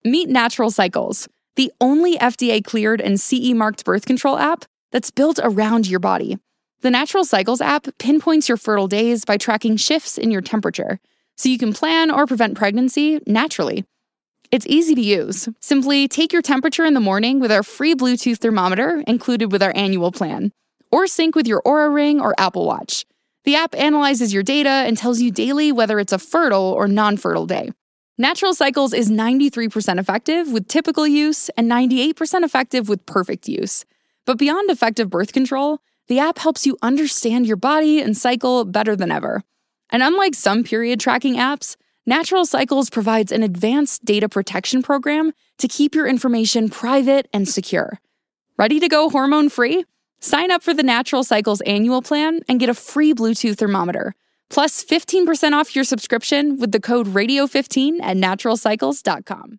Meet Natural Cycles, the only FDA-cleared and CE-marked birth control app that's built around your body. The Natural Cycles app pinpoints your fertile days by tracking shifts in your temperature, so you can plan or prevent pregnancy naturally. It's easy to use. Simply take your temperature in the morning with our free Bluetooth thermometer included with our annual plan, or sync with your Oura Ring or Apple Watch. The app analyzes your data and tells you daily whether it's a fertile or non-fertile day. Natural Cycles is 93% effective with typical use and 98% effective with perfect use. But beyond effective birth control, the app helps you understand your body and cycle better than ever. And unlike some period tracking apps, Natural Cycles provides an advanced data protection program to keep your information private and secure. Ready to go hormone-free? Sign up for the Natural Cycles annual plan and get a free Bluetooth thermometer, plus 15% off your subscription with the code radio15 at naturalcycles.com.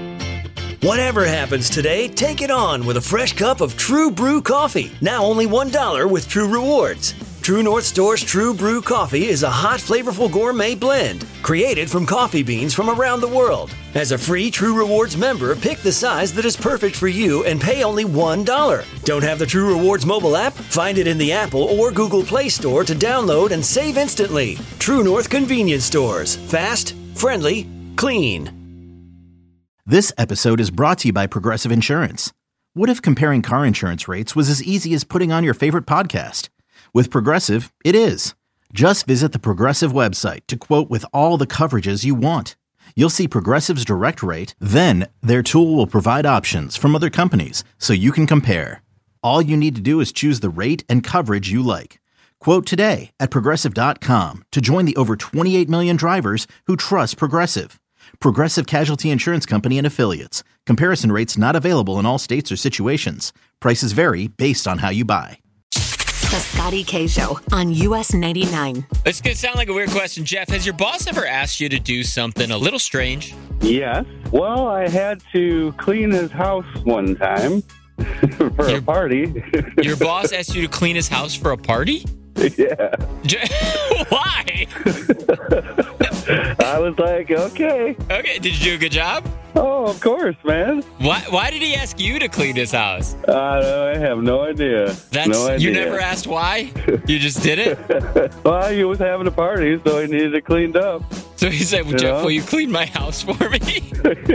Whatever happens today, take it on with a fresh cup of True Brew coffee. Now only $1 with True Rewards. True North Store's True Brew coffee is a hot, flavorful gourmet blend created from coffee beans from around the world. As a free True Rewards member, pick the size that is perfect for you and pay only $1. Don't have the True Rewards mobile app? Find it in the Apple or Google Play Store to download and save instantly. True North Convenience Stores. Fast, friendly, clean. This episode is brought to you by Progressive Insurance. What if comparing car insurance rates was as easy as putting on your favorite podcast? With Progressive, it is. Just visit the Progressive website to quote with all the coverages you want. You'll see Progressive's direct rate, then their tool will provide options from other companies so you can compare. All you need to do is choose the rate and coverage you like. Quote today at Progressive.com to join the over 28 million drivers who trust Progressive. Progressive Casualty Insurance Company and Affiliates. Comparison rates not available in all states or situations. Prices vary based on how you buy. The Scotty K Show on US 99. This could sound like a weird question, Jeff. Has your boss ever asked you to do something a little strange? Yes. Well, I had to clean his house one time for a party. Your boss asked you to clean his house for a party? Yeah. Why? I was like, okay. Okay, did you do a good job? Oh, of course, man. Why did he ask you to clean his house? I have no idea. No idea. You never asked why? You just did it? Well, he was having a party, so he needed it cleaned up. So he said, well, Jeff, will you clean my house for me?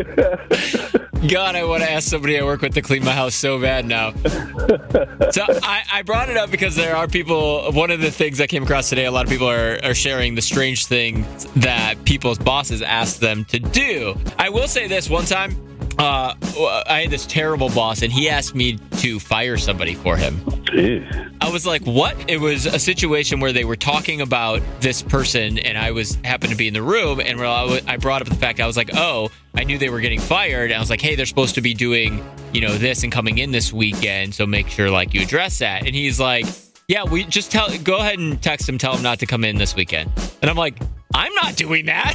God, I want to ask somebody I work with to clean my house so bad now. So I brought it up because there are people, one of the things I came across today, a lot of people are sharing the strange things that people's bosses ask them to do. I will say this, one time, I had this terrible boss, and he asked me to fire somebody for him. Jeez. I was like, what? It was a situation where they were talking about this person, and I happened to be in the room, and I brought up the fact, I was like, oh, I knew they were getting fired, and I was like, hey, they're supposed to be doing, this and coming in this weekend, so make sure, you address that. And he's like, yeah, we just go ahead and text him, tell him not to come in this weekend. And I'm like, I'm not doing that.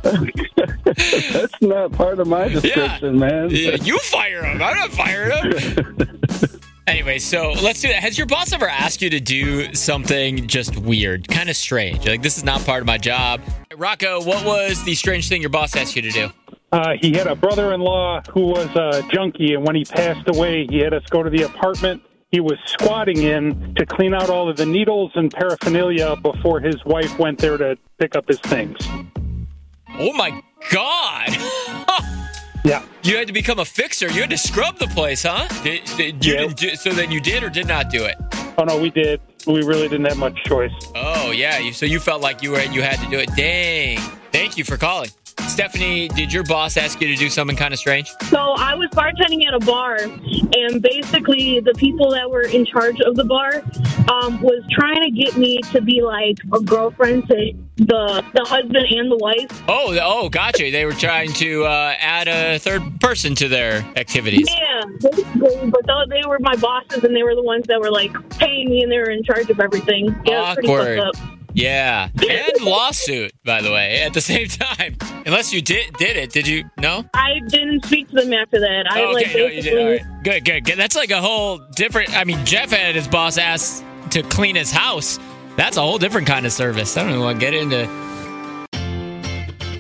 That's not part of my description, man. Yeah, you fire him. I'm not firing him. Anyway, so let's do that. Has your boss ever asked you to do something just weird, kind of strange? Like, this is not part of my job. Rocco, what was the strange thing your boss asked you to do? He had a brother-in-law who was a junkie, and when he passed away, he had us go to the apartment he was squatting in to clean out all of the needles and paraphernalia before his wife went there to pick up his things. Oh, my God. Yeah. You had to become a fixer. You had to scrub the place, huh? So then you did or did not do it? Oh, no, we did. We really didn't have much choice. Oh, yeah. So you felt like you had to do it. Dang. Thank you for calling. Stephanie, did your boss ask you to do something kind of strange? So I was bartending at a bar, and basically the people that were in charge of the bar was trying to get me to be like a girlfriend to the husband and the wife. Oh, gotcha. They were trying to add a third person to their activities. Yeah, basically, but they were my bosses, and they were the ones that were like paying me, and they were in charge of everything. Yeah, it was pretty fucked up. Yeah, and lawsuit, by the way, at the same time. Unless you did it. Did you? No? I didn't speak to them after that. You did. All right. Good. That's like a whole different... I mean, Jeff had his boss ask to clean his house. That's a whole different kind of service. I don't even want to get into...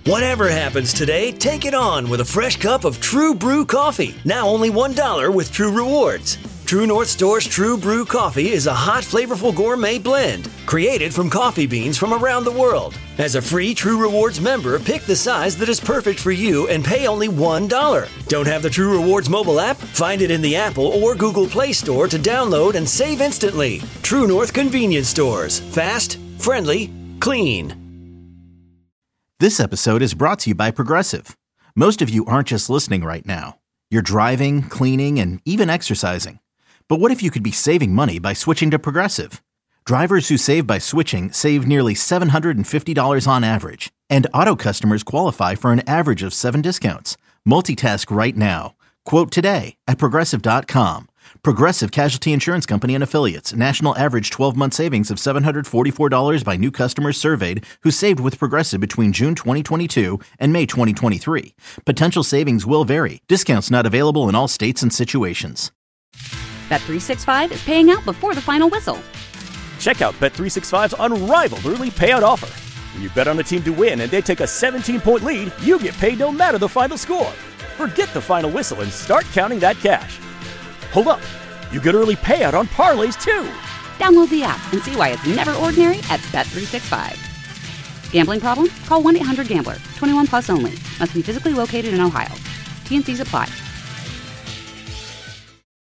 Whatever happens today, take it on with a fresh cup of True Brew coffee. Now only $1 with True Rewards. True North Store's True Brew coffee is a hot, flavorful gourmet blend created from coffee beans from around the world. As a free True Rewards member, pick the size that is perfect for you and pay only $1. Don't have the True Rewards mobile app? Find it in the Apple or Google Play Store to download and save instantly. True North Convenience Stores. Fast, friendly, clean. This episode is brought to you by Progressive. Most of you aren't just listening right now. You're driving, cleaning, and even exercising. But what if you could be saving money by switching to Progressive? Drivers who save by switching save nearly $750 on average. And auto customers qualify for an average of 7 discounts. Multitask right now. Quote today at Progressive.com. Progressive Casualty Insurance Company and Affiliates. National average 12-month savings of $744 by new customers surveyed who saved with Progressive between June 2022 and May 2023. Potential savings will vary. Discounts not available in all states and situations. Bet365 is paying out before the final whistle. Check out Bet365's unrivaled early payout offer. When you bet on a team to win and they take a 17-point lead, you get paid no matter the final score. Forget the final whistle and start counting that cash. Hold up. You get early payout on parlays, too. Download the app and see why it's never ordinary at Bet365. Gambling problem? Call 1-800-GAMBLER. 21 plus only. Must be physically located in Ohio. T&Cs apply.